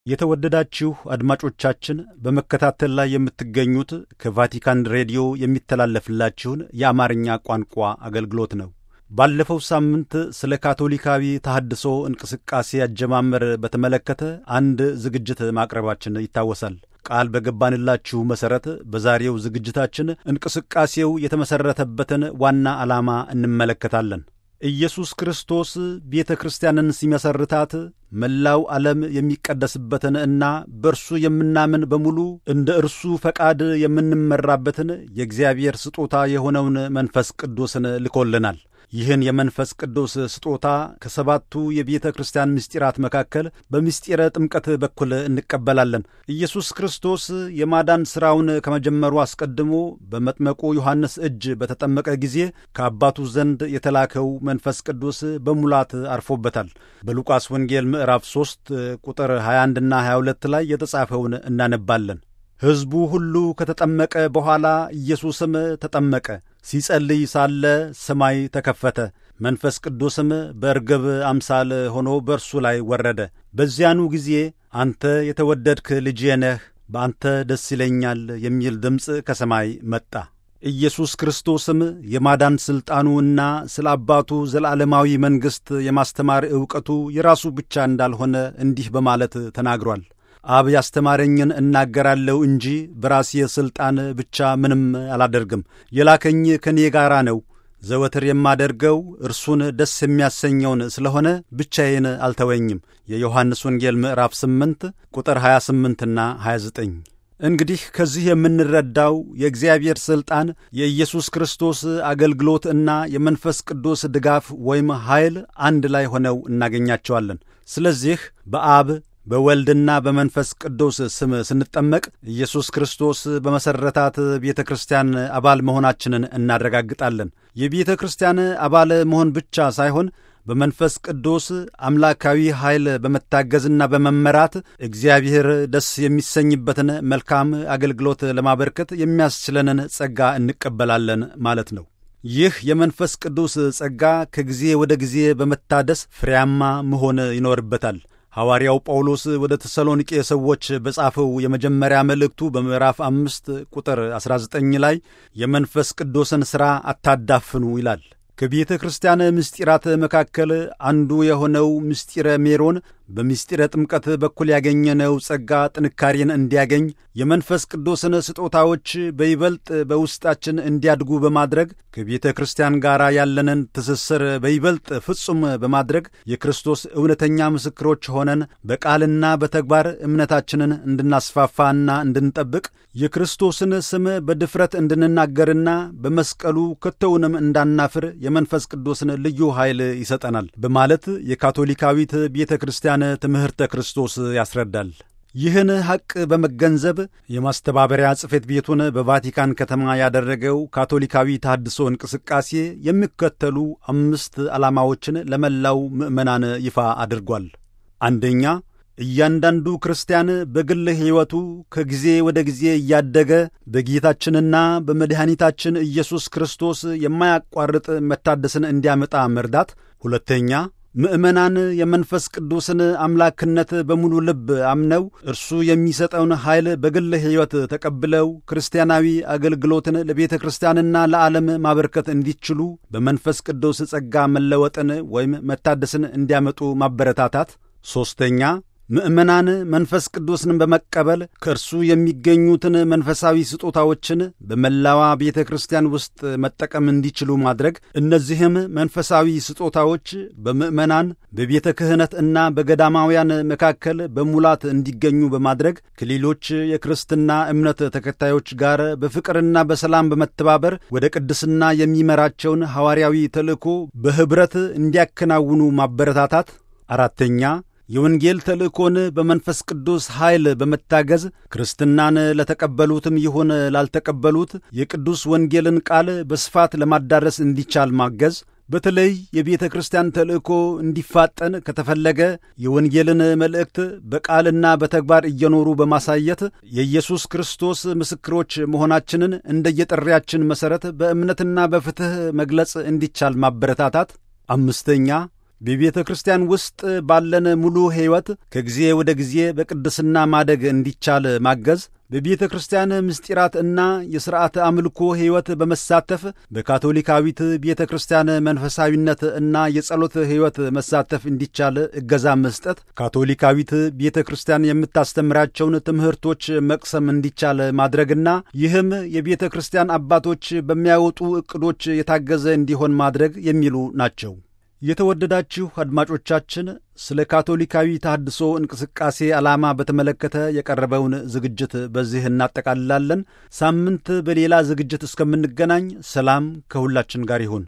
የተወደዳችሁ አድማጮቻችን በመከታተል ላይ የምትገኙት ከቫቲካን ሬዲዮ የሚተላለፍላችሁን የአማርኛ ቋንቋ አገልግሎት ነው። ባለፈው ሳምንት ስለ ካቶሊካዊ ተሐድሶ እንቅስቃሴ አጀማመር በተመለከተ አንድ ዝግጅት ማቅረባችን ይታወሳል። ቃል በገባንላችሁ መሠረት በዛሬው ዝግጅታችን እንቅስቃሴው የተመሠረተበትን ዋና ዓላማ እንመለከታለን። ኢየሱስ ክርስቶስ ቤተ ክርስቲያንን ሲመሰርታት መላው ዓለም የሚቀደስበትን እና በእርሱ የምናምን በሙሉ እንደ እርሱ ፈቃድ የምንመራበትን የእግዚአብሔር ስጦታ የሆነውን መንፈስ ቅዱስን ልኮልናል። ይህን የመንፈስ ቅዱስ ስጦታ ከሰባቱ የቤተ ክርስቲያን ምስጢራት መካከል በምስጢረ ጥምቀት በኩል እንቀበላለን። ኢየሱስ ክርስቶስ የማዳን ሥራውን ከመጀመሩ አስቀድሞ በመጥመቁ ዮሐንስ እጅ በተጠመቀ ጊዜ ከአባቱ ዘንድ የተላከው መንፈስ ቅዱስ በሙላት አርፎበታል። በሉቃስ ወንጌል ምዕራፍ 3 ቁጥር 21ና 22 ላይ የተጻፈውን እናነባለን። ሕዝቡ ሁሉ ከተጠመቀ በኋላ ኢየሱስም ተጠመቀ። ሲጸልይ ሳለ ሰማይ ተከፈተ፣ መንፈስ ቅዱስም በርግብ አምሳል ሆኖ በእርሱ ላይ ወረደ። በዚያኑ ጊዜ አንተ የተወደድክ ልጄ ነህ፣ በአንተ ደስ ይለኛል የሚል ድምፅ ከሰማይ መጣ። ኢየሱስ ክርስቶስም የማዳን ሥልጣኑና ስለ አባቱ ዘላለማዊ መንግሥት የማስተማር ዕውቀቱ የራሱ ብቻ እንዳልሆነ እንዲህ በማለት ተናግሯል። አብ ያስተማረኝን እናገራለሁ እንጂ በራሴ ሥልጣን ብቻ ምንም አላደርግም። የላከኝ ከእኔ ጋር ነው። ዘወትር የማደርገው እርሱን ደስ የሚያሰኘውን ስለሆነ ብቻዬን አልተወኝም። የዮሐንስ ወንጌል ምዕራፍ 8 ቁጥር 28ና 29። እንግዲህ ከዚህ የምንረዳው የእግዚአብሔር ሥልጣን፣ የኢየሱስ ክርስቶስ አገልግሎት እና የመንፈስ ቅዱስ ድጋፍ ወይም ኃይል አንድ ላይ ሆነው እናገኛቸዋለን። ስለዚህ በአብ በወልድና በመንፈስ ቅዱስ ስም ስንጠመቅ ኢየሱስ ክርስቶስ በመሠረታት ቤተ ክርስቲያን አባል መሆናችንን እናረጋግጣለን። የቤተ ክርስቲያን አባል መሆን ብቻ ሳይሆን በመንፈስ ቅዱስ አምላካዊ ኃይል በመታገዝና በመመራት እግዚአብሔር ደስ የሚሰኝበትን መልካም አገልግሎት ለማበርከት የሚያስችለንን ጸጋ እንቀበላለን ማለት ነው። ይህ የመንፈስ ቅዱስ ጸጋ ከጊዜ ወደ ጊዜ በመታደስ ፍሬያማ መሆን ይኖርበታል። ሐዋርያው ጳውሎስ ወደ ተሰሎንቄ ሰዎች በጻፈው የመጀመሪያ መልእክቱ በምዕራፍ 5 ቁጥር 19 ላይ የመንፈስ ቅዱስን ሥራ አታዳፍኑ ይላል። ከቤተ ክርስቲያን ምስጢራት መካከል አንዱ የሆነው ምስጢረ ሜሮን በምስጢረ ጥምቀት በኩል ያገኘነው ጸጋ ጥንካሬን እንዲያገኝ የመንፈስ ቅዱስን ስጦታዎች በይበልጥ በውስጣችን እንዲያድጉ በማድረግ ከቤተ ክርስቲያን ጋር ያለንን ትስስር በይበልጥ ፍጹም በማድረግ የክርስቶስ እውነተኛ ምስክሮች ሆነን በቃልና በተግባር እምነታችንን እንድናስፋፋና እንድንጠብቅ የክርስቶስን ስም በድፍረት እንድንናገርና በመስቀሉ ከቶውንም እንዳናፍር የመንፈስ ቅዱስን ልዩ ኃይል ይሰጠናል በማለት የካቶሊካዊት ቤተ ክርስቲያን ትምህርተ ክርስቶስ ያስረዳል። ይህን ሐቅ በመገንዘብ የማስተባበሪያ ጽሕፈት ቤቱን በቫቲካን ከተማ ያደረገው ካቶሊካዊ ተሐድሶ እንቅስቃሴ የሚከተሉ 5 ዓላማዎችን ለመላው ምዕመናን ይፋ አድርጓል። አንደኛ፣ እያንዳንዱ ክርስቲያን በግል ሕይወቱ ከጊዜ ወደ ጊዜ እያደገ በጌታችንና በመድኃኒታችን ኢየሱስ ክርስቶስ የማያቋርጥ መታደስን እንዲያመጣ መርዳት። ሁለተኛ፣ ምዕመናን የመንፈስ ቅዱስን አምላክነት በሙሉ ልብ አምነው እርሱ የሚሰጠውን ኃይል በግል ሕይወት ተቀብለው ክርስቲያናዊ አገልግሎትን ለቤተ ክርስቲያንና ለዓለም ማበርከት እንዲችሉ በመንፈስ ቅዱስ ጸጋ መለወጥን ወይም መታደስን እንዲያመጡ ማበረታታት። ሦስተኛ፣ ምዕመናን መንፈስ ቅዱስን በመቀበል ከእርሱ የሚገኙትን መንፈሳዊ ስጦታዎችን በመላዋ ቤተ ክርስቲያን ውስጥ መጠቀም እንዲችሉ ማድረግ። እነዚህም መንፈሳዊ ስጦታዎች በምዕመናን በቤተ ክህነት እና በገዳማውያን መካከል በሙላት እንዲገኙ በማድረግ ከሌሎች የክርስትና እምነት ተከታዮች ጋር በፍቅርና በሰላም በመተባበር ወደ ቅድስና የሚመራቸውን ሐዋርያዊ ተልእኮ በኅብረት እንዲያከናውኑ ማበረታታት። አራተኛ፣ የወንጌል ተልእኮን በመንፈስ ቅዱስ ኃይል በመታገዝ ክርስትናን ለተቀበሉትም ይሁን ላልተቀበሉት የቅዱስ ወንጌልን ቃል በስፋት ለማዳረስ እንዲቻል ማገዝ። በተለይ የቤተ ክርስቲያን ተልእኮ እንዲፋጠን ከተፈለገ የወንጌልን መልእክት በቃልና በተግባር እየኖሩ በማሳየት የኢየሱስ ክርስቶስ ምስክሮች መሆናችንን እንደየጥሪያችን መሠረት በእምነትና በፍትሕ መግለጽ እንዲቻል ማበረታታት። አምስተኛ፣ በቤተ ክርስቲያን ውስጥ ባለን ሙሉ ሕይወት ከጊዜ ወደ ጊዜ በቅድስና ማደግ እንዲቻል ማገዝ፣ በቤተ ክርስቲያን ምስጢራት እና የሥርዓተ አምልኮ ሕይወት በመሳተፍ በካቶሊካዊት ቤተ ክርስቲያን መንፈሳዊነት እና የጸሎት ሕይወት መሳተፍ እንዲቻል እገዛ መስጠት፣ ካቶሊካዊት ቤተ ክርስቲያን የምታስተምራቸውን ትምህርቶች መቅሰም እንዲቻል ማድረግና ይህም የቤተ ክርስቲያን አባቶች በሚያወጡ ዕቅዶች የታገዘ እንዲሆን ማድረግ የሚሉ ናቸው። የተወደዳችሁ አድማጮቻችን ስለ ካቶሊካዊ ተሐድሶ እንቅስቃሴ ዓላማ በተመለከተ የቀረበውን ዝግጅት በዚህ እናጠቃልላለን። ሳምንት በሌላ ዝግጅት እስከምንገናኝ ሰላም ከሁላችን ጋር ይሁን።